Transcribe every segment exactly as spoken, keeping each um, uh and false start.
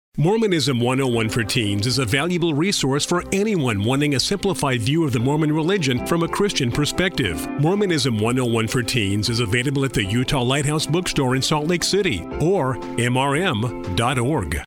Mormonism one oh one for Teens is a valuable resource for anyone wanting a simplified view of the Mormon religion from a Christian perspective. Mormonism one oh one for Teens is available at the Utah Lighthouse Bookstore in Salt Lake City or M R M dot org.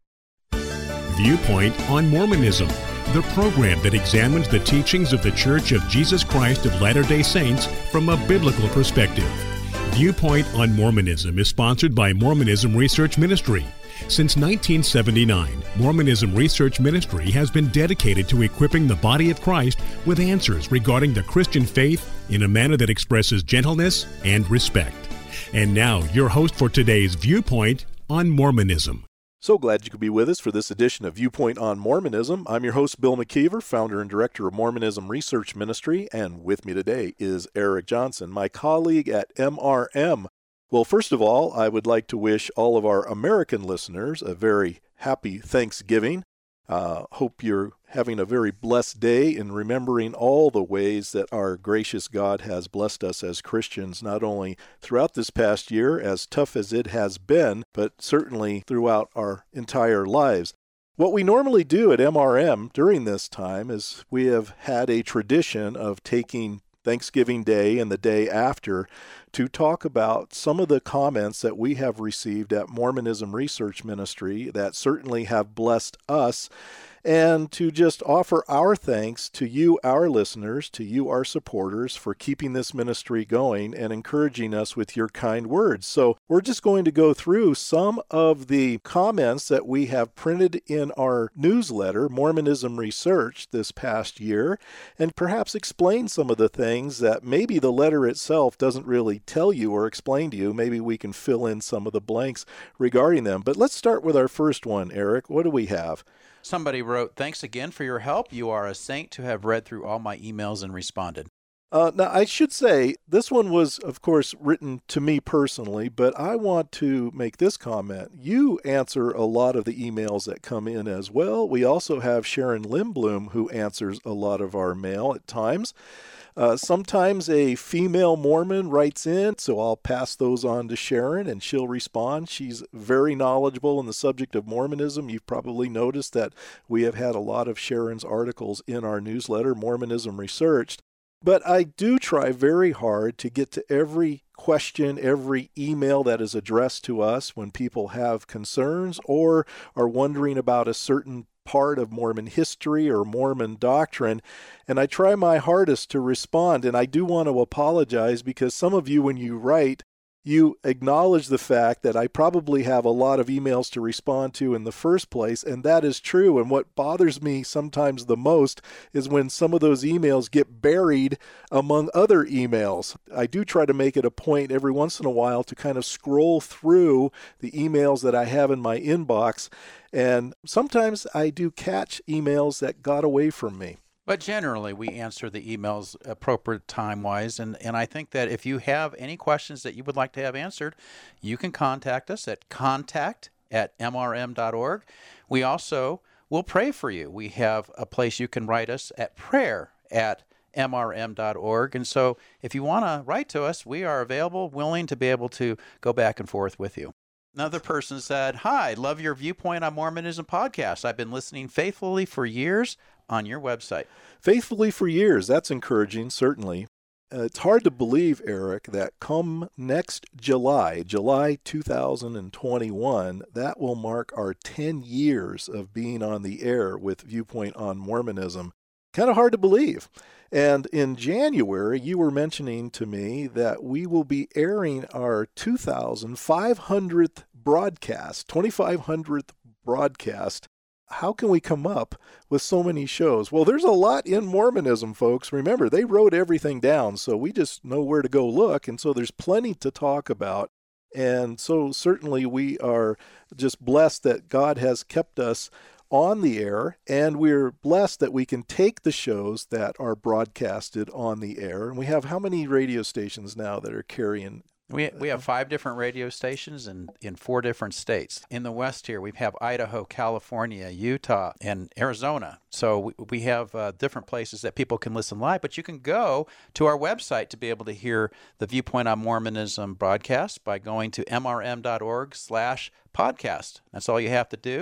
Viewpoint on Mormonism, the program that examines the teachings of the Church of Jesus Christ of Latter-day Saints from a biblical perspective. Viewpoint on Mormonism is sponsored by Mormonism Research Ministry. Since nineteen seventy-nine, Mormonism Research Ministry has been dedicated to equipping the body of Christ with answers regarding the Christian faith in a manner that expresses gentleness and respect. And now, your host for today's Viewpoint on Mormonism. So glad you could be with us for this edition of Viewpoint on Mormonism. I'm your host, Bill McKeever, founder and director of Mormonism Research Ministry, and with me today is Eric Johnson, my colleague at M R M. Well, first of all, I would like to wish all of our American listeners a very happy Thanksgiving. Uh, hope you're having a very blessed day in remembering all the ways that our gracious God has blessed us as Christians, not only throughout this past year, as tough as it has been, but certainly throughout our entire lives. What we normally do at M R M during this time is we have had a tradition of taking Thanksgiving Day and the day after to talk about some of the comments that we have received at Mormonism Research Ministry that certainly have blessed us, and to just offer our thanks to you, our listeners, to you, our supporters, for keeping this ministry going and encouraging us with your kind words. So we're just going to go through some of the comments that we have printed in our newsletter, Mormonism Research, this past year, and perhaps explain some of the things that maybe the letter itself doesn't really tell you or explain to you. Maybe we can fill in some of the blanks regarding them. But let's start with our first one, Eric. What do we have? Somebody wrote, "Thanks again for your help. You are a saint to have read through all my emails and responded." Uh, now, I should say, this one was, of course, written to me personally, but I want to make this comment. You answer a lot of the emails that come in as well. We also have Sharon Lindblom, who answers a lot of our mail at times. Uh, sometimes a female Mormon writes in, so I'll pass those on to Sharon, and she'll respond. She's very knowledgeable in the subject of Mormonism. You've probably noticed that we have had a lot of Sharon's articles in our newsletter, Mormonism Researched. But I do try very hard to get to every question, every email that is addressed to us when people have concerns or are wondering about a certain part of Mormon history or Mormon doctrine, and I try my hardest to respond. And I do want to apologize because some of you, when you write, you acknowledge the fact that I probably have a lot of emails to respond to in the first place, and that is true. And what bothers me sometimes the most is when some of those emails get buried among other emails. I do try to make it a point every once in a while to kind of scroll through the emails that I have in my inbox, and sometimes I do catch emails that got away from me. But generally, we answer the emails appropriate time-wise, and, and I think that if you have any questions that you would like to have answered, you can contact us at contact at M R M dot org. We also will pray for you. We have a place you can write us at prayer at M R M dot org, and so if you want to write to us, we are available, willing to be able to go back and forth with you. Another person said, "Hi, love your Viewpoint on Mormonism podcast. I've been listening faithfully for years on your website." Faithfully for years. That's encouraging, certainly. Uh, it's hard to believe, Eric, that come next July, July two thousand twenty-one, that will mark our ten years of being on the air with Viewpoint on Mormonism. Kind of hard to believe. And in January, you were mentioning to me that we will be airing our two thousand five hundredth broadcast, twenty-five hundredth broadcast. How can we come up with so many shows? Well, there's a lot in Mormonism, folks. Remember, they wrote everything down, so we just know where to go look, and so there's plenty to talk about. And so certainly we are just blessed that God has kept us on the air, and we're blessed that we can take the shows that are broadcasted on the air. And we have how many radio stations now that are carrying? We we have five different radio stations in, in four different states. In the West here, we have Idaho, California, Utah, and Arizona. So we, we have uh, different places that people can listen live, but you can go to our website to be able to hear the Viewpoint on Mormonism broadcast by going to M R M dot org slash podcast. That's all you have to do.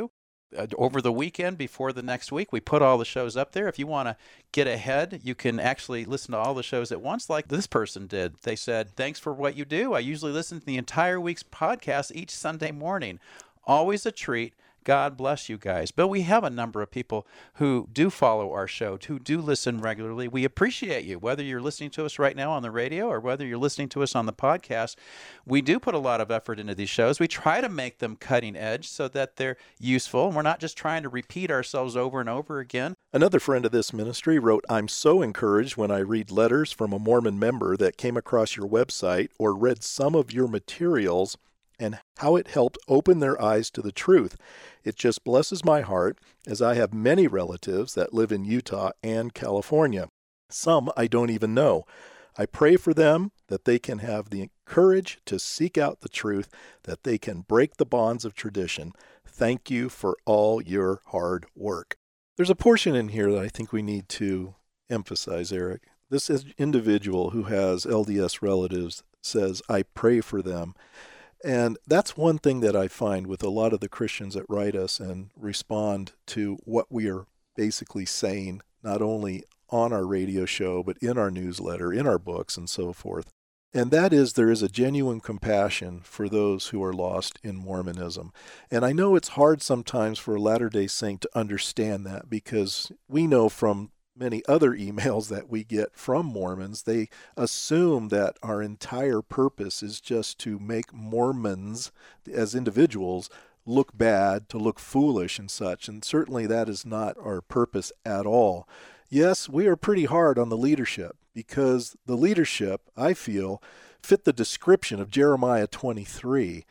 uh, over the weekend before the next week. We put all the shows up there. If you want to get ahead, you can actually listen to all the shows at once like this person did. They said, thanks for what you do. I usually listen to the entire week's podcast each Sunday morning. Always a treat. God bless you guys. But we have a number of people who do follow our show, who do listen regularly. We appreciate you, whether you're listening to us right now on the radio or whether you're listening to us on the podcast. We do put a lot of effort into these shows. We try to make them cutting edge so that they're useful. And we're not just trying to repeat ourselves over and over again. Another friend of this ministry wrote, I'm so encouraged when I read letters from a Mormon member that came across your website or read some of your materials and how it helped open their eyes to the truth. It just blesses my heart, as I have many relatives that live in Utah and California. Some I don't even know. I pray for them that they can have the courage to seek out the truth, that they can break the bonds of tradition. Thank you for all your hard work. There's a portion in here that I think we need to emphasize, Eric. This individual who has L D S relatives says, I pray for them. And that's one thing that I find with a lot of the Christians that write us and respond to what we are basically saying, not only on our radio show, but in our newsletter, in our books, and so forth. And that is, there is a genuine compassion for those who are lost in Mormonism. And I know it's hard sometimes for a Latter-day Saint to understand that, because we know from many other emails that we get from Mormons, they assume that our entire purpose is just to make Mormons as individuals look bad, to look foolish and such. And certainly that is not our purpose at all. Yes, we are pretty hard on the leadership, because the leadership, I feel, fit the description of Jeremiah twenty-three.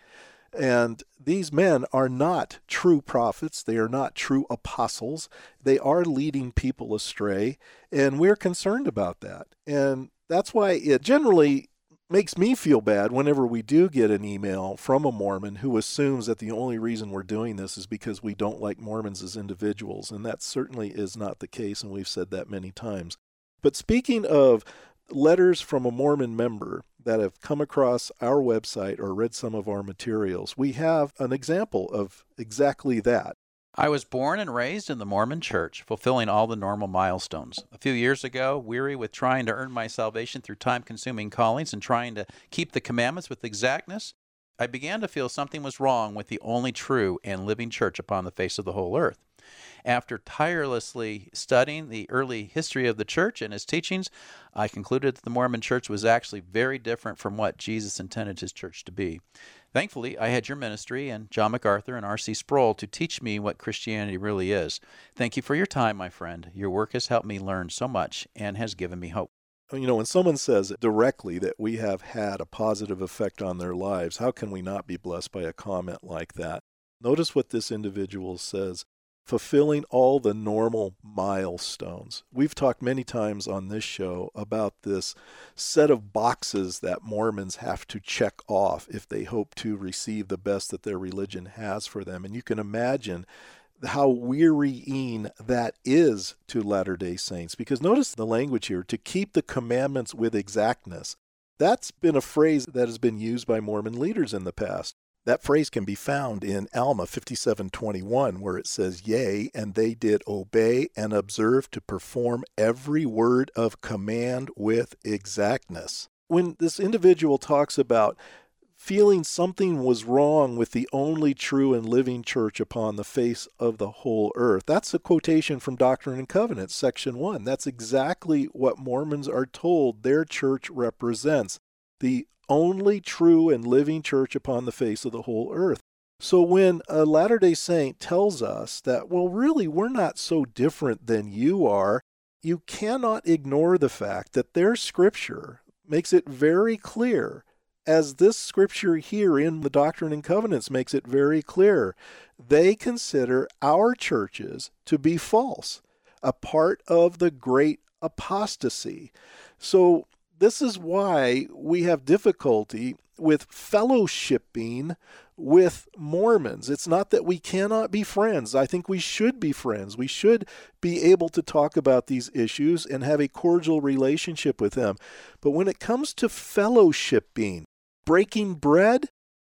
And these men are not true prophets. They are not true apostles. They are leading people astray, and we're concerned about that. And that's why it generally makes me feel bad whenever we do get an email from a Mormon who assumes that the only reason we're doing this is because we don't like Mormons as individuals. And that certainly is not the case, and we've said that many times. But speaking of letters from a Mormon member that have come across our website or read some of our materials, we have an example of exactly that. I was born and raised in the Mormon Church, fulfilling all the normal milestones. A few years ago, weary with trying to earn my salvation through time-consuming callings and trying to keep the commandments with exactness, I began to feel something was wrong with the only true and living church upon the face of the whole earth. After tirelessly studying the early history of the church and its teachings, I concluded that the Mormon Church was actually very different from what Jesus intended his church to be. Thankfully, I had your ministry and John MacArthur and R C Sproul to teach me what Christianity really is. Thank you for your time, my friend. Your work has helped me learn so much and has given me hope. You know, when someone says directly that we have had a positive effect on their lives, how can we not be blessed by a comment like that? Notice what this individual says. Fulfilling all the normal milestones. We've talked many times on this show about this set of boxes that Mormons have to check off if they hope to receive the best that their religion has for them. And you can imagine how wearying that is to Latter-day Saints. Because notice the language here, to keep the commandments with exactness. That's been a phrase that has been used by Mormon leaders in the past. That phrase can be found in Alma fifty-seven twenty-one, where it says, Yea, and they did obey and observe to perform every word of command with exactness. When this individual talks about feeling something was wrong with the only true and living church upon the face of the whole earth, that's a quotation from Doctrine and Covenants, section one. That's exactly what Mormons are told their church represents. The only true and living church upon the face of the whole earth. So when a Latter-day Saint tells us that, well, really, we're not so different than you are, you cannot ignore the fact that their scripture makes it very clear, as this scripture here in the Doctrine and Covenants makes it very clear. They consider our churches to be false, a part of the great apostasy. So this is why we have difficulty with fellowshipping with Mormons. It's not that we cannot be friends. I think we should be friends. We should be able to talk about these issues and have a cordial relationship with them. But when it comes to fellowshipping, breaking bread,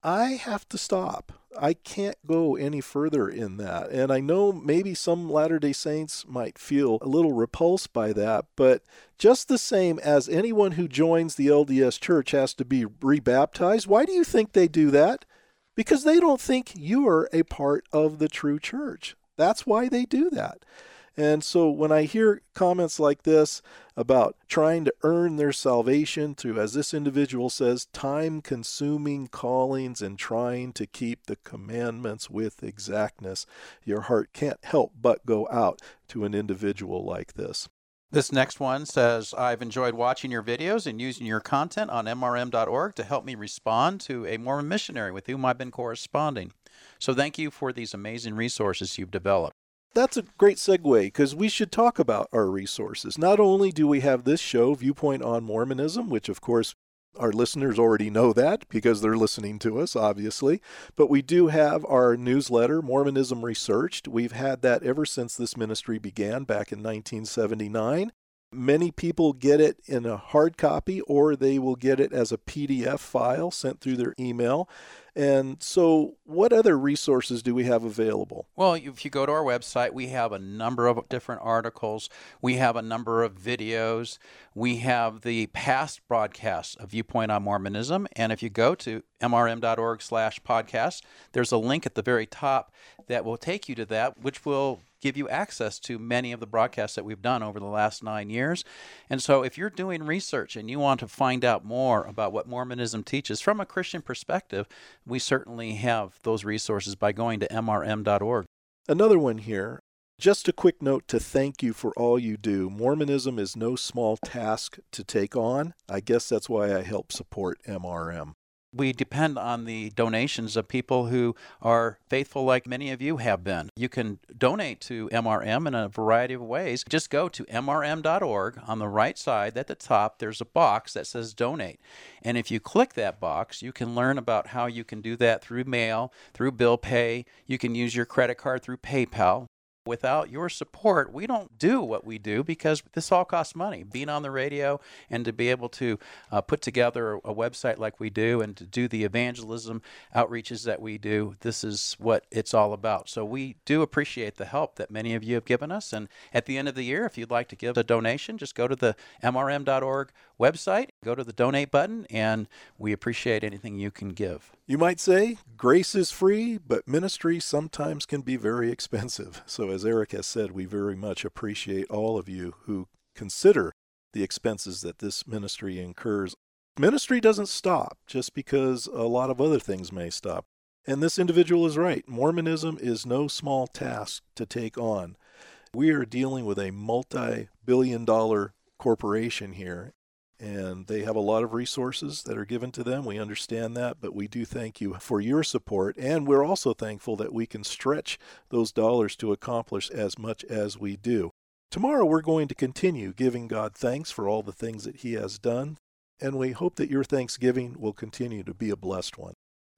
I have to stop. I can't go any further in that. And I know maybe some Latter-day Saints might feel a little repulsed by that, but just the same as anyone who joins the L D S Church has to be rebaptized, why do you think they do that? Because they don't think you're a part of the true church. That's why they do that. And so when I hear comments like this about trying to earn their salvation through, as this individual says, time-consuming callings and trying to keep the commandments with exactness, your heart can't help but go out to an individual like this. This next one says, I've enjoyed watching your videos and using your content on M R M dot org to help me respond to a Mormon missionary with whom I've been corresponding. So thank you for these amazing resources you've developed. That's a great segue, because we should talk about our resources. Not only do we have this show, Viewpoint on Mormonism, which of course our listeners already know that because they're listening to us, obviously, but we do have our newsletter, Mormonism Researched. We've had that ever since this ministry began back in nineteen seventy-nine. Many people get it in a hard copy, or they will get it as a P D F file sent through their email. And so what other resources do we have available? Well, if you go to our website, we have a number of different articles. We have a number of videos. We have the past broadcasts of Viewpoint on Mormonism. And if you go to M R M dot org slash podcast, there's a link at the very top that will take you to that, which will give you access to many of the broadcasts that we've done over the last nine years. And so if you're doing research and you want to find out more about what Mormonism teaches from a Christian perspective, we certainly have those resources by going to M R M dot org. Another one here, just a quick note to thank you for all you do. Mormonism is no small task to take on. I guess that's why I help support M R M. We depend on the donations of people who are faithful like many of you have been. You can donate to M R M in a variety of ways. Just go to M R M dot org. On the right side at the top, there's a box that says donate. And if you click that box, you can learn about how you can do that through mail, through bill pay. You can use your credit card through PayPal. Without your support, we don't do what we do because this all costs money. Being on the radio and to be able to uh, put together a website like we do and to do the evangelism outreaches that we do, this is what it's all about. So we do appreciate the help that many of you have given us. And at the end of the year, if you'd like to give a donation, just go to the M R M dot org website, go to the donate button, and we appreciate anything you can give. You might say, grace is free, but ministry sometimes can be very expensive. So as Eric has said, we very much appreciate all of you who consider the expenses that this ministry incurs. Ministry doesn't stop just because a lot of other things may stop. And this individual is right. Mormonism is no small task to take on. We are dealing with a multi-billion dollar corporation here, and they have a lot of resources that are given to them. We understand that, but we do thank you for your support, and we're also thankful that we can stretch those dollars to accomplish as much as we do. Tomorrow we're going to continue giving God thanks for all the things that He has done, and we hope that your Thanksgiving will continue to be a blessed one.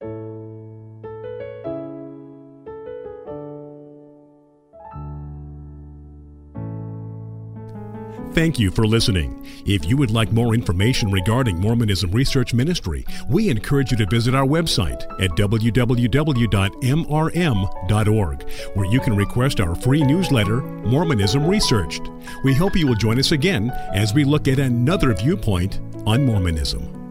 Thank you for listening. If you would like more information regarding Mormonism Research Ministry, we encourage you to visit our website at w w w dot M R M dot org, where you can request our free newsletter, Mormonism Researched. We hope you will join us again as we look at another viewpoint on Mormonism.